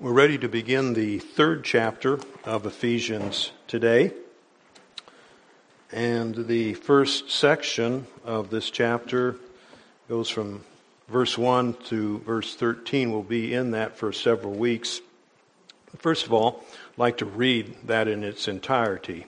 We're ready to begin the third chapter of Ephesians today. And the first section of this chapter goes from verse 1 to verse 13. We'll be in that for several weeks. First of all, I'd like to read that in its entirety.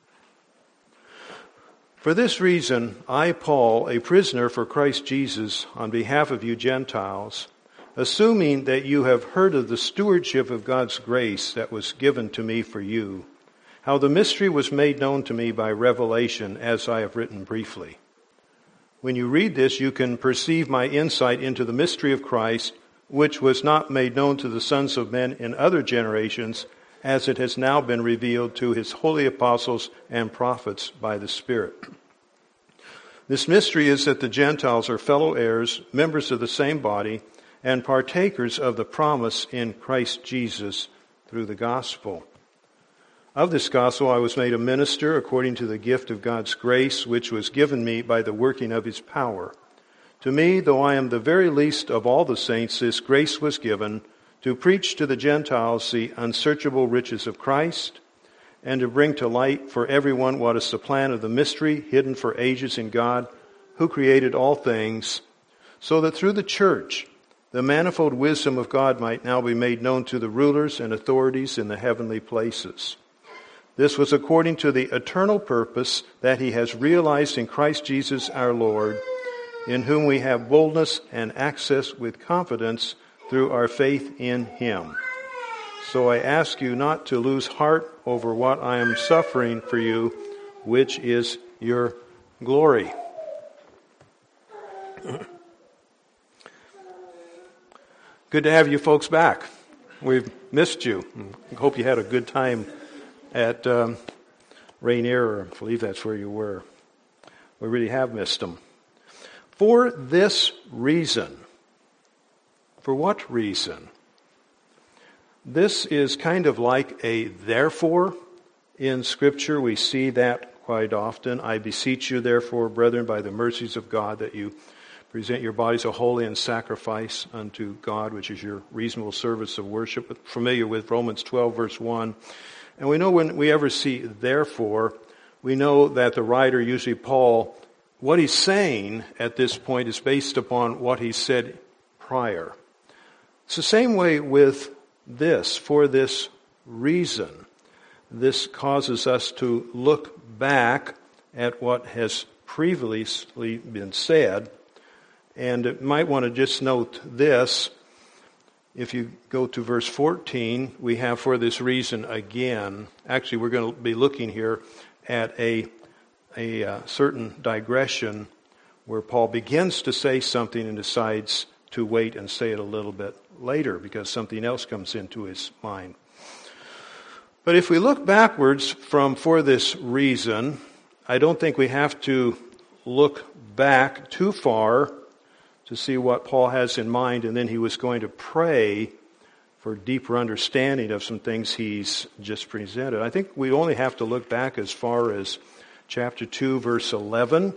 For this reason, I, Paul, a prisoner for Christ Jesus, on behalf of you Gentiles, assuming that you have heard of the stewardship of God's grace that was given to me for you, how the mystery was made known to me by revelation, as I have written briefly. When you read this, you can perceive my insight into the mystery of Christ, which was not made known to the sons of men in other generations, as it has now been revealed to his holy apostles and prophets by the Spirit. This mystery is that the Gentiles are fellow heirs, members of the same body, and partakers of the promise in Christ Jesus through the gospel. Of this gospel I was made a minister according to the gift of God's grace, which was given me by the working of his power. To me, though I am the very least of all the saints, this grace was given to preach to the Gentiles the unsearchable riches of Christ, and to bring to light for everyone what is the plan of the mystery hidden for ages in God, who created all things, so that through the church the manifold wisdom of God might now be made known to the rulers and authorities in the heavenly places. This was according to the eternal purpose that he has realized in Christ Jesus our Lord, in whom we have boldness and access with confidence through our faith in him. So I ask you not to lose heart over what I am suffering for you, which is your glory. Good to have you folks back. We've missed you. I hope you had a good time at Rainier, I believe that's where you were. We really have missed them. For this reason. For what reason? This is kind of like a therefore in Scripture. We see that quite often. I beseech you, therefore, brethren, by the mercies of God, that you present your bodies a holy and sacrifice unto God, which is your reasonable service of worship. We're familiar with Romans 12, verse 1. And we know when we ever see therefore, we know that the writer, usually Paul, what he's saying at this point is based upon what he said prior. It's the same way with this. For this reason, this causes us to look back at what has previously been said. And you might want to just note this. If you go to verse 14, we have for this reason again. Actually, we're going to be looking here at a certain digression where Paul begins to say something and decides to wait and say it a little bit later because something else comes into his mind. But if we look backwards from for this reason, I don't think we have to look back too far to see what Paul has in mind, and then he was going to pray for deeper understanding of some things he's just presented. I think we only have to look back as far as chapter 2, verse 11,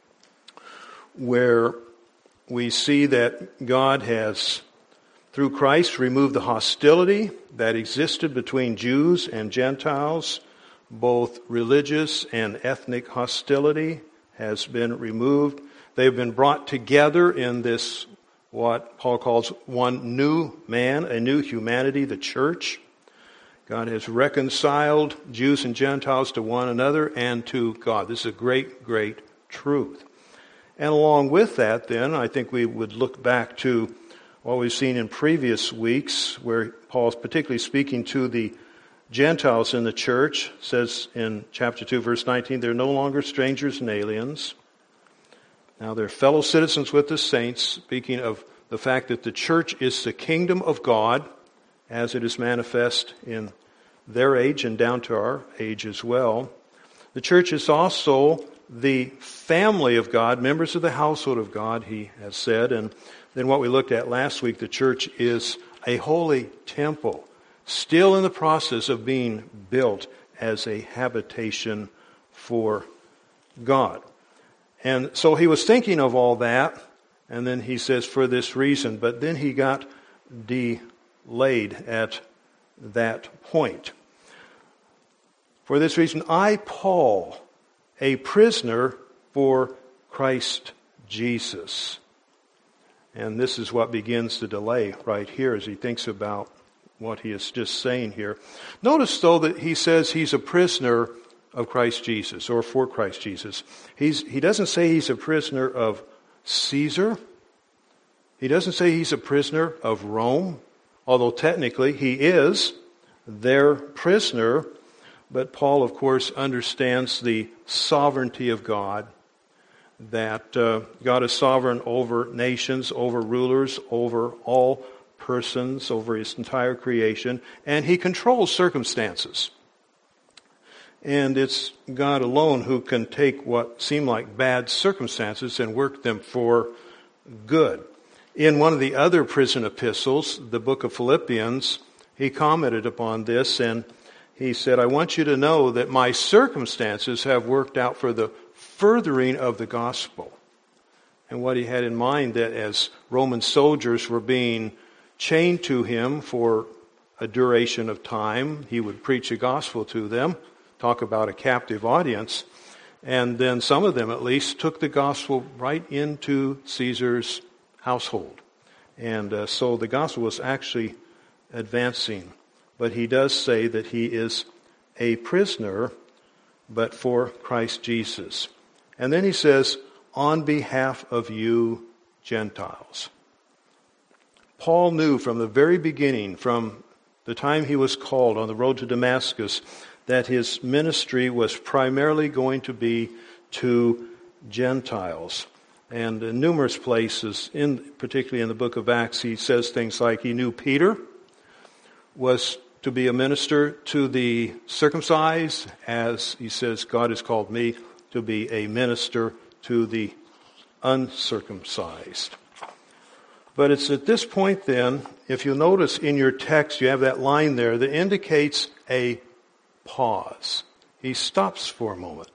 where we see that God has, through Christ, removed the hostility that existed between Jews and Gentiles. Both religious and ethnic hostility has been removed. They've been brought together in this, what Paul calls one new man, a new humanity, the church. God has reconciled Jews and Gentiles to one another and to God. This is a great, great truth. And along with that, then, I think we would look back to what we've seen in previous weeks, where Paul's particularly speaking to the Gentiles in the church. It says in chapter 2, verse 19, they're no longer strangers and aliens. Now they're fellow citizens with the saints, speaking of the fact that the church is the kingdom of God as it is manifest in their age and down to our age as well. The church is also the family of God, members of the household of God, he has said. And then what we looked at last week, the church is a holy temple, still in the process of being built as a habitation for God. And so he was thinking of all that, and then he says, for this reason. But then he got delayed at that point. For this reason, I, Paul, a prisoner for Christ Jesus. And this is what begins the delay right here as he thinks about what he is just saying here. Notice, though, that he says he's a prisoner of Christ Jesus, or for Christ Jesus. He doesn't say he's a prisoner of Caesar. He doesn't say he's a prisoner of Rome, although technically he is their prisoner. But Paul, of course, understands the sovereignty of God, that God is sovereign over nations, over rulers, over all persons, over his entire creation, and he controls circumstances. And it's God alone who can take what seem like bad circumstances and work them for good. In one of the other prison epistles, the book of Philippians, he commented upon this, and he said, I want you to know that my circumstances have worked out for the furthering of the gospel. And what he had in mind, that as Roman soldiers were being chained to him for a duration of time, he would preach the gospel to them, talk about a captive audience, and then some of them at least took the gospel right into Caesar's household. And so the gospel was actually advancing. But he does say that he is a prisoner, but for Christ Jesus. And then he says, on behalf of you Gentiles. Paul knew from the very beginning, from the time he was called on the road to Damascus, that his ministry was primarily going to be to Gentiles. And in numerous places, particularly in the book of Acts, he says things like he knew Peter was to be a minister to the circumcised, as he says, God has called me to be a minister to the uncircumcised. But it's at this point then, if you'll notice in your text, you have that line there that indicates a pause. He stops for a moment.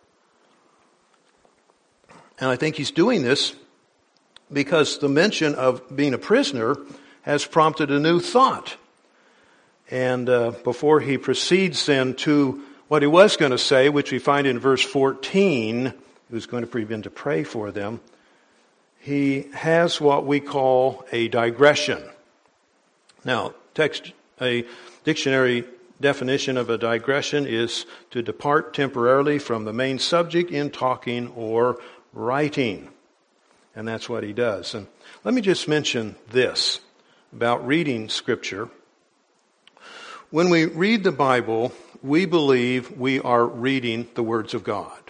And I think he's doing this because the mention of being a prisoner has prompted a new thought. And before he proceeds then to what he was going to say, which we find in verse 14, he was going to begin to pray for them, he has what we call a digression. Now, a dictionary definition of a digression is to depart temporarily from the main subject in talking or writing. And that's what he does. And let me just mention this about reading Scripture. When we read the Bible, we believe we are reading the words of God.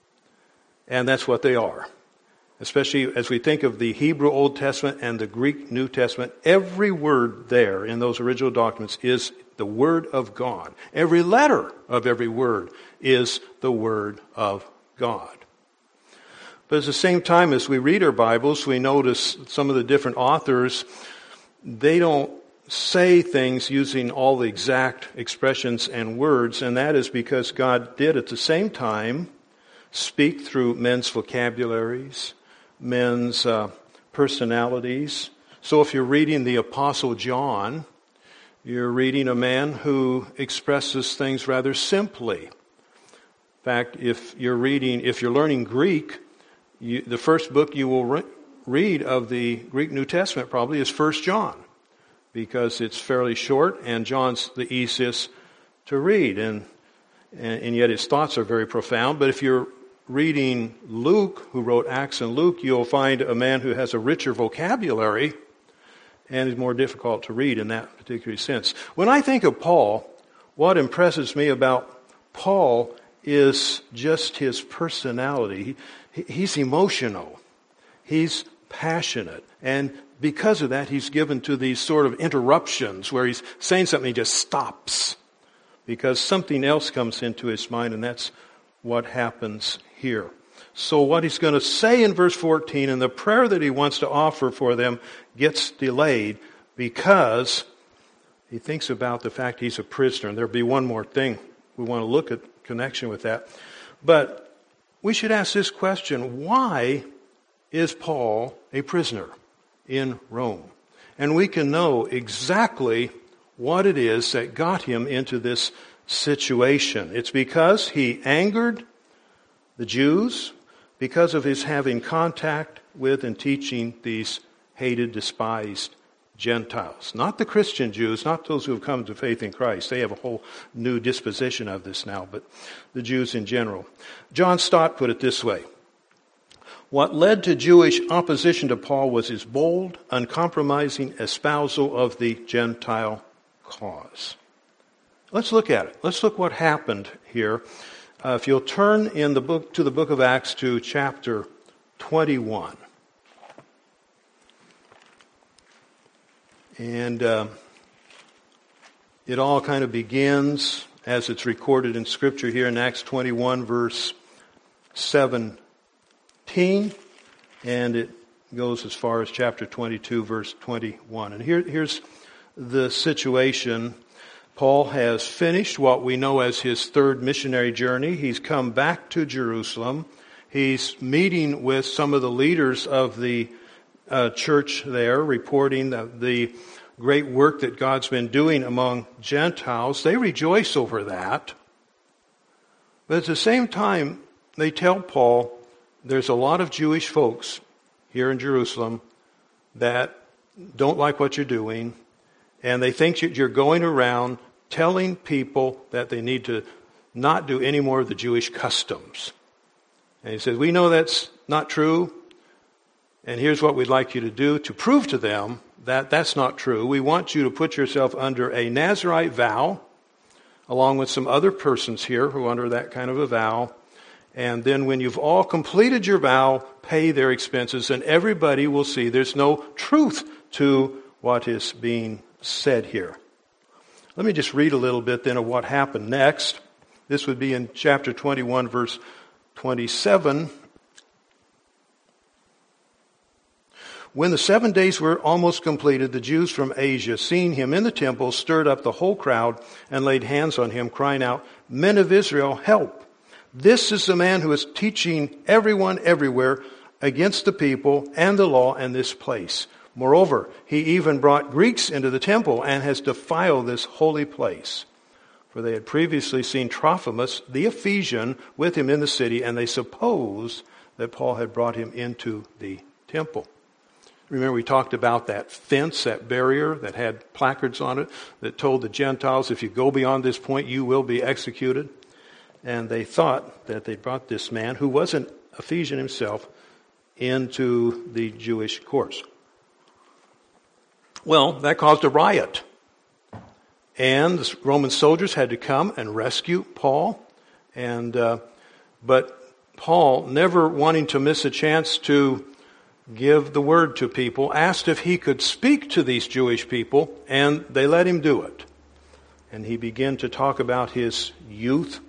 And that's what they are. Especially as we think of the Hebrew Old Testament and the Greek New Testament, every word there in those original documents is the Word of God. Every letter of every word is the Word of God. But at the same time, as we read our Bibles, we notice some of the different authors, they don't say things using all the exact expressions and words, and that is because God did at the same time speak through men's vocabularies, men's personalities. So if you're reading the Apostle John, you're reading a man who expresses things rather simply. In fact, if you're learning Greek, the first book you will read of the Greek New Testament probably is 1 John, because it's fairly short and John's the easiest to read, and yet his thoughts are very profound. But if you're reading Luke, who wrote Acts and Luke, you'll find a man who has a richer vocabulary and is more difficult to read in that particular sense. When I think of Paul, what impresses me about Paul is just his personality. He's emotional. He's passionate. And because of that, he's given to these sort of interruptions where he's saying something, he just stops because something else comes into his mind, and that's what happens here. So what he's going to say in verse 14 and the prayer that he wants to offer for them gets delayed because he thinks about the fact he's a prisoner. And there'll be one more thing we want to look at in connection with that. But we should ask this question: why is Paul a prisoner in Rome? And we can know exactly what it is that got him into this situation. It's because he angered the Jews because of his having contact with and teaching these hated, despised Gentiles. Not the Christian Jews, not those who have come to faith in Christ. They have a whole new disposition of this now, but the Jews in general. John Stott put it this way: what led to Jewish opposition to Paul was his bold, uncompromising espousal of the Gentile cause. Let's look at it. Let's look what happened here. If you'll turn in the book to the book of Acts to chapter 21. And it all kind of begins as it's recorded in Scripture here in Acts 21, verse 17. And it goes as far as chapter 22, verse 21. And here's the situation. Paul has finished what we know as his third missionary journey. He's come back to Jerusalem. He's meeting with some of the leaders of the church there, reporting the great work that God's been doing among Gentiles. They rejoice over that. But at the same time, they tell Paul, there's a lot of Jewish folks here in Jerusalem that don't like what you're doing, and they think you're going around telling people that they need to not do any more of the Jewish customs. And he says, we know that's not true, and here's what we'd like you to do to prove to them that that's not true. We want you to put yourself under a Nazirite vow, along with some other persons here who are under that kind of a vow. And then when you've all completed your vow, pay their expenses, and everybody will see there's no truth to what is being said here. Let me just read a little bit then of what happened next. This would be in chapter 21, verse 27. When the 7 days were almost completed, the Jews from Asia, seeing him in the temple, stirred up the whole crowd and laid hands on him, crying out, "Men of Israel, help! This is the man who is teaching everyone everywhere against the people and the law and this place. Moreover, he even brought Greeks into the temple and has defiled this holy place." For they had previously seen Trophimus, the Ephesian, with him in the city, and they supposed that Paul had brought him into the temple. Remember, we talked about that fence, that barrier that had placards on it that told the Gentiles, if you go beyond this point, you will be executed. And they thought that they brought this man, who was an Ephesian himself, into the Jewish courts. Well, that caused a riot. And the Roman soldiers had to come and rescue Paul. But Paul, never wanting to miss a chance to give the word to people, asked if he could speak to these Jewish people, and they let him do it. And he began to talk about his youth,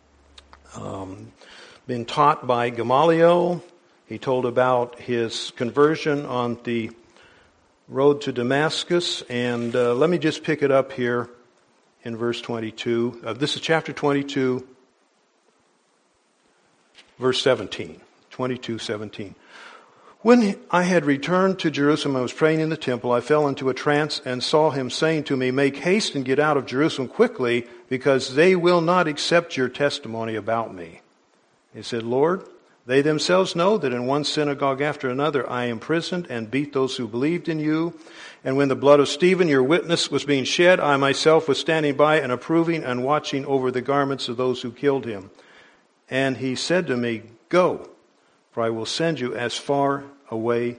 been taught by Gamaliel. He told about his conversion on the road to Damascus. And let me just pick it up here in verse 22. This is chapter 22, verse 17. 22:17. When I had returned to Jerusalem, I was praying in the temple. I fell into a trance and saw him saying to me, "Make haste and get out of Jerusalem quickly, because they will not accept your testimony about me." He said, "Lord, they themselves know that in one synagogue after another I imprisoned and beat those who believed in you. And when the blood of Stephen, your witness, was being shed, I myself was standing by and approving and watching over the garments of those who killed him. And he said to me, Go, for I will send you far away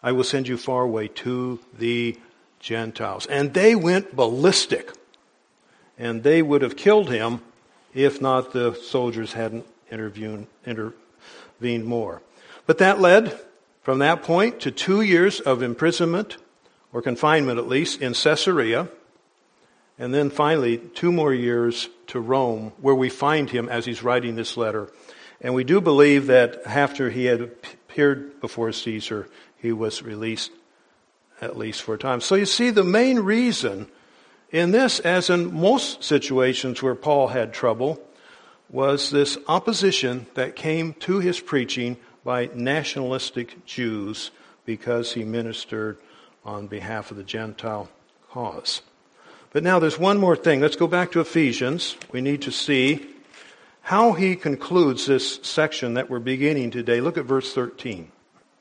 to the Gentiles." And they went ballistic. And they would have killed him if not the soldiers hadn't intervened more. But that led, from that point, to 2 years of imprisonment, or confinement at least, in Caesarea. And then finally, 2 more years to Rome, where we find him as he's writing this letter. And we do believe that after he had appeared before Caesar, he was released, at least for a time. So you see, the main reason in this, as in most situations where Paul had trouble, was this opposition that came to his preaching by nationalistic Jews because he ministered on behalf of the Gentile cause. But now there's one more thing. Let's go back to Ephesians. We need to see how he concludes this section that we're beginning today. Look at verse 13.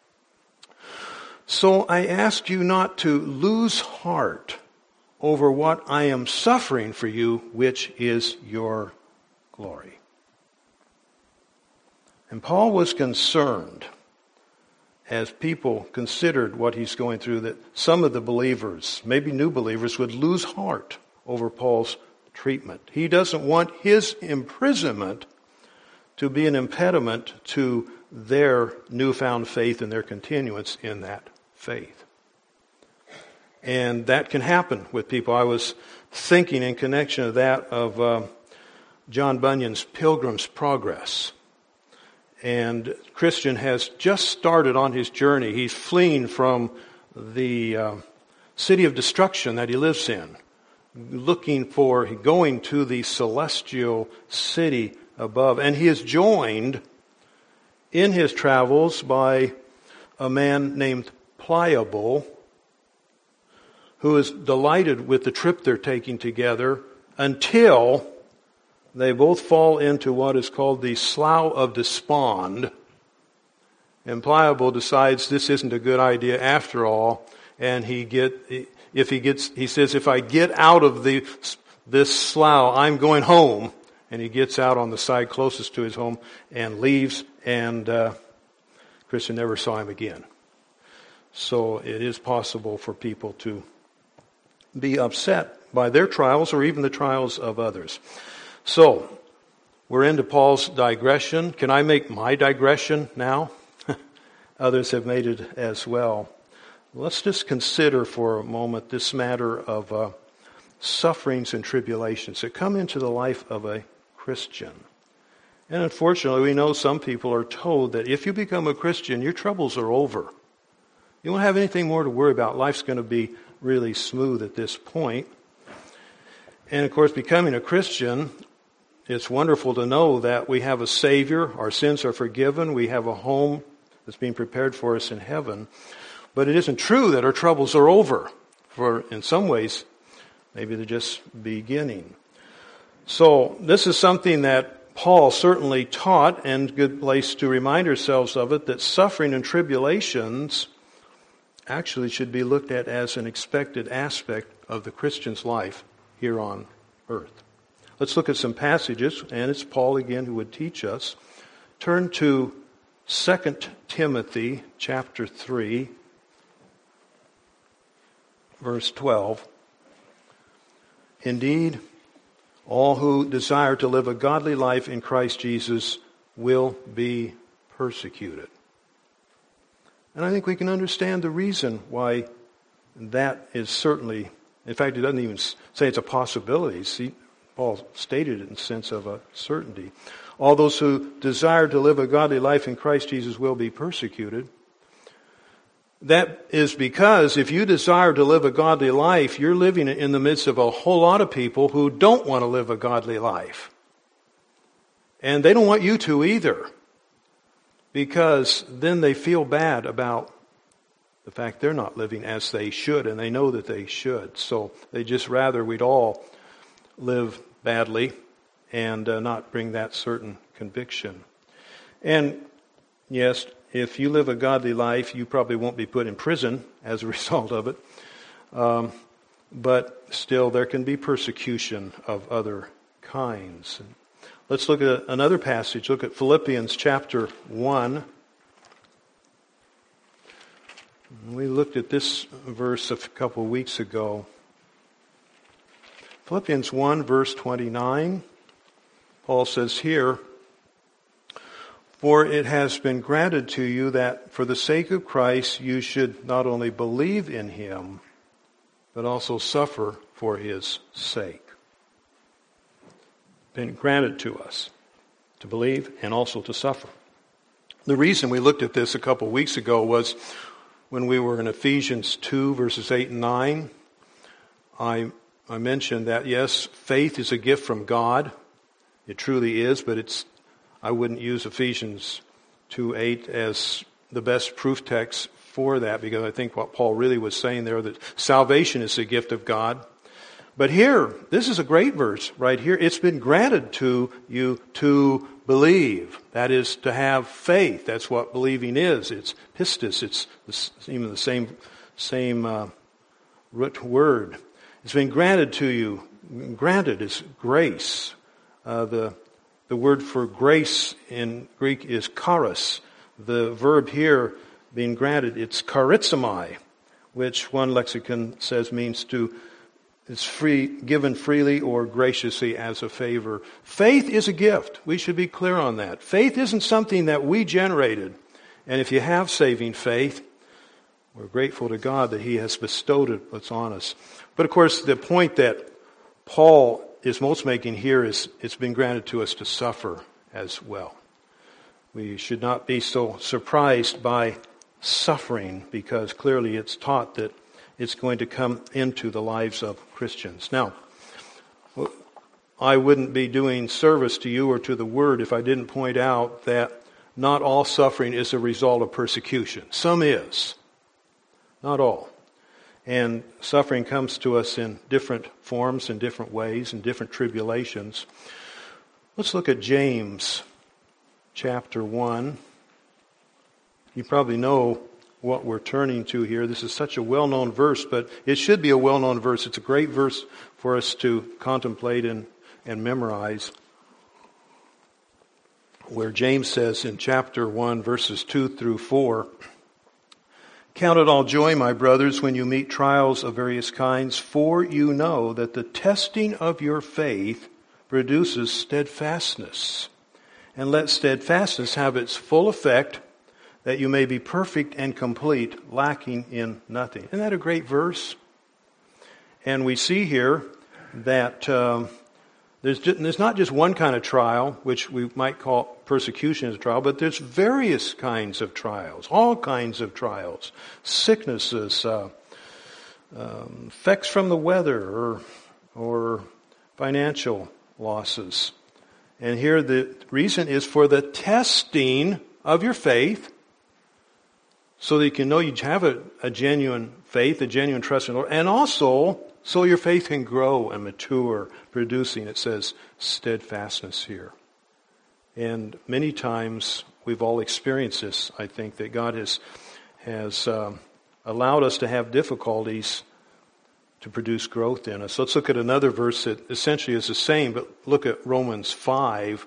So I ask you not to lose heart over what I am suffering for you, which is your glory. And Paul was concerned, as people considered what he's going through, that some of the believers, maybe new believers, would lose heart over Paul's treatment. He doesn't want his imprisonment to be an impediment to their newfound faith and their continuance in that faith. And that can happen with people. I was thinking in connection to that of John Bunyan's Pilgrim's Progress. And Christian has just started on his journey. He's fleeing from the city of destruction that he lives in, going to the celestial city above. And he is joined in his travels by a man named Pliable, who is delighted with the trip they're taking together until they both fall into what is called the Slough of Despond. And Pliable decides this isn't a good idea after all, and he says, if I get out of this slough, I'm going home. And he gets out on the side closest to his home and leaves, and Christian never saw him again. So it is possible for people to be upset by their trials or even the trials of others. So, we're into Paul's digression. Can I make my digression now? Others have made it as well. Let's just consider for a moment this matter of sufferings and tribulations that come into the life of a Christian. And unfortunately, we know some people are told that if you become a Christian, your troubles are over. You won't have anything more to worry about. Life's going to be really smooth at this point. And of course, becoming a Christian, it's wonderful to know that we have a Savior, our sins are forgiven, we have a home that's being prepared for us in heaven. But it isn't true that our troubles are over. For in some ways, maybe they're just beginning. So this is something that Paul certainly taught, and a good place to remind ourselves of it, that suffering and tribulations actually should be looked at as an expected aspect of the Christian's life here on earth. Let's look at some passages, and it's Paul again who would teach us. Turn to 2 Timothy chapter 3, verse 12. Indeed, all who desire to live a godly life in Christ Jesus will be persecuted. And I think we can understand the reason why that is certainly, in fact, it doesn't even say it's a possibility. See, Paul stated it in the sense of a certainty. All those who desire to live a godly life in Christ Jesus will be persecuted. That is because if you desire to live a godly life, you're living in the midst of a whole lot of people who don't want to live a godly life. And they don't want you to either, because then they feel bad about the fact they're not living as they should, and they know that they should. So they just rather we'd all live badly and not bring that certain conviction. And yes, if you live a godly life, you probably won't be put in prison as a result of it. But still, there can be persecution of other kinds. Let's look at another passage. Look at Philippians chapter 1. We looked at this verse a couple of weeks ago. Philippians 1, verse 29. Paul says here, "For it has been granted to you that for the sake of Christ you should not only believe in him, but also suffer for his sake." Been granted to us to believe and also to suffer. The reason we looked at this a couple of weeks ago was when we were in Ephesians 2, verses 8 and 9. I mentioned that, yes, faith is a gift from God. It truly is, but I wouldn't use Ephesians 2:8 as the best proof text for that, because I think what Paul really was saying there, that salvation is a gift of God. But here, this is a great verse right here. It's been granted to you to believe. That is, to have faith. That's what believing is. It's pistis. It's even the same root word. It's been granted to you. Granted is grace. The word for grace in Greek is charis. The verb here being granted, it's charizomai, which one lexicon says means it's free, given freely or graciously as a favor. Faith is a gift. We should be clear on that. Faith isn't something that we generated. And if you have saving faith, we're grateful to God that He has bestowed it on us. But of course, the point that Paul is most making here is it's been granted to us to suffer as well. We should not be so surprised by suffering, because clearly it's taught that it's going to come into the lives of Christians. Now, I wouldn't be doing service to you or to the Word if I didn't point out that not all suffering is a result of persecution. Some is. Not all. And suffering comes to us in different forms, in different ways, in different tribulations. Let's look at James chapter 1. You probably know what we're turning to here. This is such a well-known verse, but it should be a well-known verse. It's a great verse for us to contemplate and memorize, where James says in chapter 1, verses 2 through 4, "Count it all joy, my brothers, when you meet trials of various kinds, for you know that the testing of your faith produces steadfastness. And let steadfastness have its full effect, that you may be perfect and complete, lacking in nothing." Isn't that a great verse? And we see here that there's not just one kind of trial, which we might call persecution as a trial, but there's various kinds of trials, all kinds of trials, sicknesses, effects from the weather, or financial losses. And here the reason is for the testing of your faith, so that you can know you have a genuine faith, a genuine trust in the Lord, and also so your faith can grow and mature, producing, it says, steadfastness here. And many times we've all experienced this, I think, that God has allowed us to have difficulties to produce growth in us. Let's look at another verse that essentially is the same, but look at Romans 5.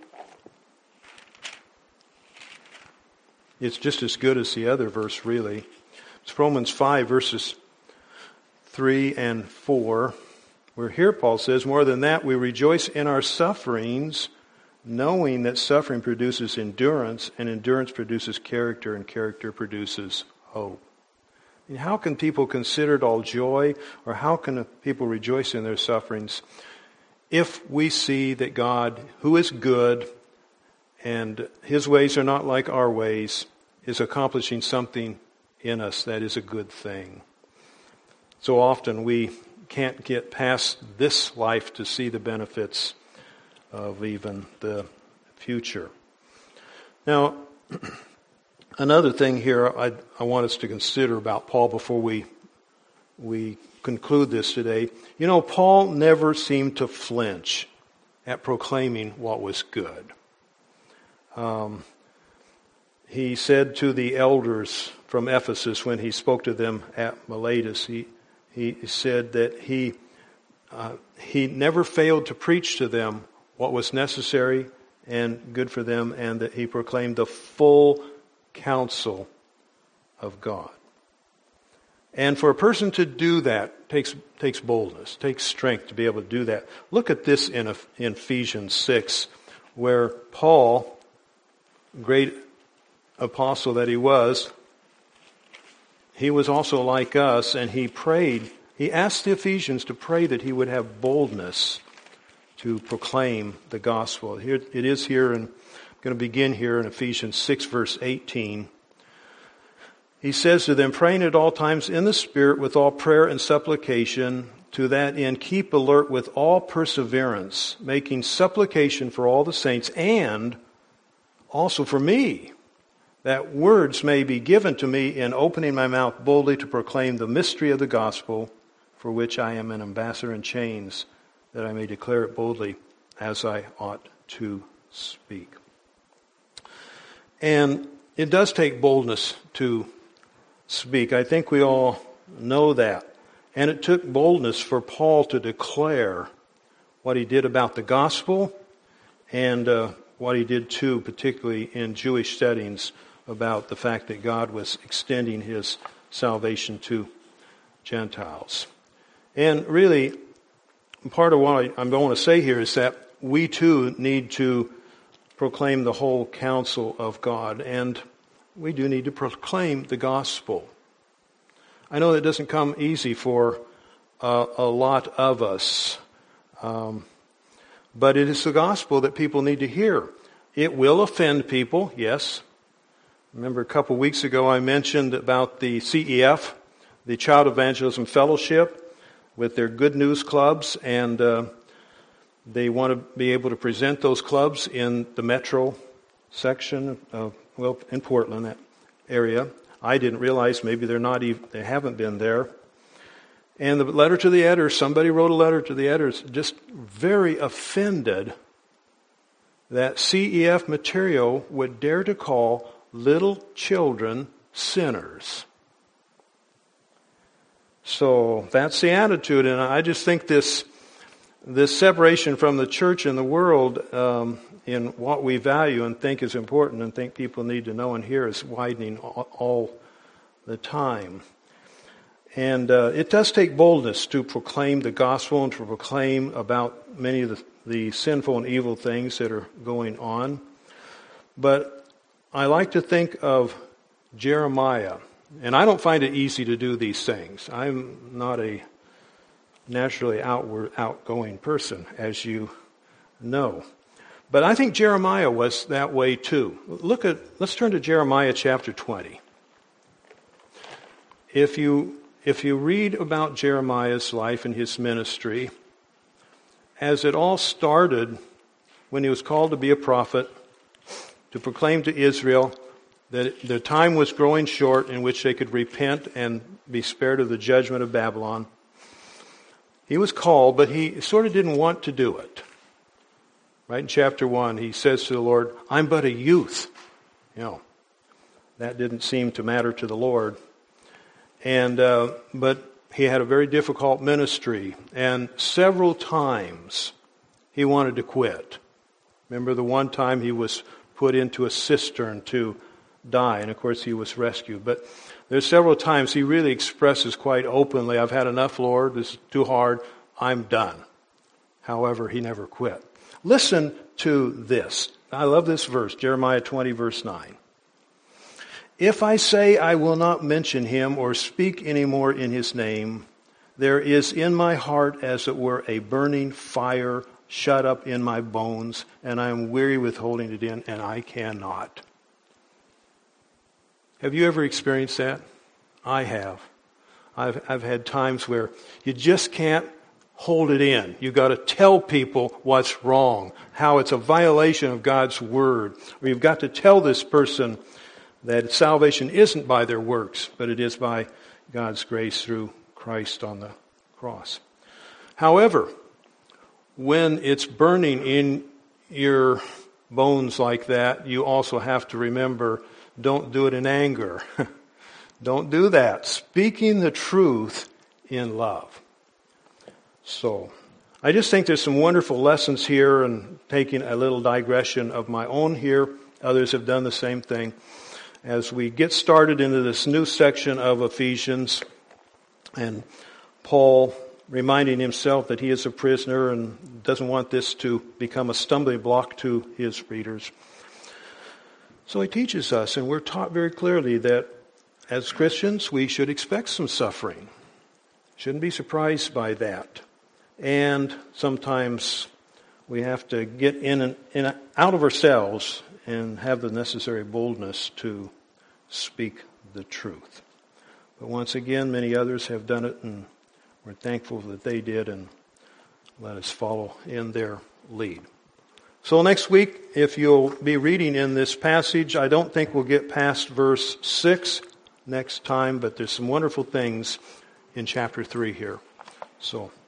It's just as good as the other verse, really. It's Romans 5, verses 3 and 4, where here Paul says, "More than that, we rejoice in our sufferings, knowing that suffering produces endurance, and endurance produces character, and character produces hope." And how can people consider it all joy, or how can people rejoice in their sufferings, if we see that God, who is good, and His ways are not like our ways, is accomplishing something in us that is a good thing? So often we can't get past this life to see the benefits of even the future. Now, another thing here I want us to consider about Paul before we conclude this today. You know, Paul never seemed to flinch at proclaiming what was good. He said to the elders from Ephesus when he spoke to them at Miletus, he said that he never failed to preach to them what was necessary and good for them, and that he proclaimed the full counsel of God. And for a person to do that takes boldness, takes strength to be able to do that. Look at this in Ephesians 6, where Paul, great apostle that he was also like us, and he prayed. He asked the Ephesians to pray that he would have boldness to proclaim the gospel. Here it is here, and I'm going to begin here in Ephesians 6, verse 18. He says to them, "Praying at all times in the Spirit with all prayer and supplication, to that end keep alert with all perseverance, making supplication for all the saints, and also for me, that words may be given to me in opening my mouth boldly to proclaim the mystery of the gospel, for which I am an ambassador in chains, that I may declare it boldly as I ought to speak. And it does take boldness to speak. I think we all know that. And it took boldness for Paul to declare what he did about the gospel and what he did too, particularly in Jewish settings, about the fact that God was extending his salvation to Gentiles. And really, part of what I'm going to say here is that we too need to proclaim the whole counsel of God, and we do need to proclaim the gospel. I know that doesn't come easy for a lot of us, but it is the gospel that people need to hear. It will offend people, yes. Remember a couple weeks ago I mentioned about the CEF, the Child Evangelism Fellowship, with their Good News Clubs, and they want to be able to present those clubs in the metro section of, in Portland, that area. I didn't realize maybe they haven't been there. And the letter to the editors, somebody wrote a letter to the editors, just very offended that CEF material would dare to call little children sinners. So that's the attitude, and I just think this separation from the church and the world in what we value and think is important and think people need to know and hear is widening all the time. And it does take boldness to proclaim the gospel and to proclaim about many of the sinful and evil things that are going on. But I like to think of Jeremiah. And I don't find it easy to do these things. I'm not a naturally outgoing person, as you know. But I think Jeremiah was that way too. Let's turn to Jeremiah chapter 20. If you read about Jeremiah's life and his ministry, as it all started when he was called to be a prophet, to proclaim to Israel that the time was growing short in which they could repent and be spared of the judgment of Babylon. He was called, but he sort of didn't want to do it. Right in chapter 1, he says to the Lord, I'm but a youth. That didn't seem to matter to the Lord. And but he had a very difficult ministry, and several times he wanted to quit. Remember the one time he was put into a cistern to die, and of course he was rescued. But there's several times he really expresses quite openly, I've had enough, Lord, this is too hard, I'm done. However, he never quit. Listen to this. I love this verse, Jeremiah 20, verse 9. If I say I will not mention him or speak any more in his name, there is in my heart as it were a burning fire shut up in my bones, and I am weary with holding it in, and I cannot. Have you ever experienced that? I have. I've had times where you just can't hold it in. You've got to tell people what's wrong, how it's a violation of God's word. Or you've got to tell this person that salvation isn't by their works, but it is by God's grace through Christ on the cross. However, when it's burning in your bones like that, you also have to remember, don't do it in anger. Don't do that. Speaking the truth in love. So, I just think there's some wonderful lessons here, and taking a little digression of my own here. Others have done the same thing. As we get started into this new section of Ephesians, and Paul reminding himself that he is a prisoner and doesn't want this to become a stumbling block to his readers. So he teaches us, and we're taught very clearly that as Christians we should expect some suffering. Shouldn't be surprised by that. And sometimes we have to get in and out of ourselves and have the necessary boldness to speak the truth. But once again, many others have done it, and we're thankful that they did, and let us follow in their lead. So next week, if you'll be reading in this passage, I don't think we'll get past verse 6 next time, but there's some wonderful things in chapter 3 here. So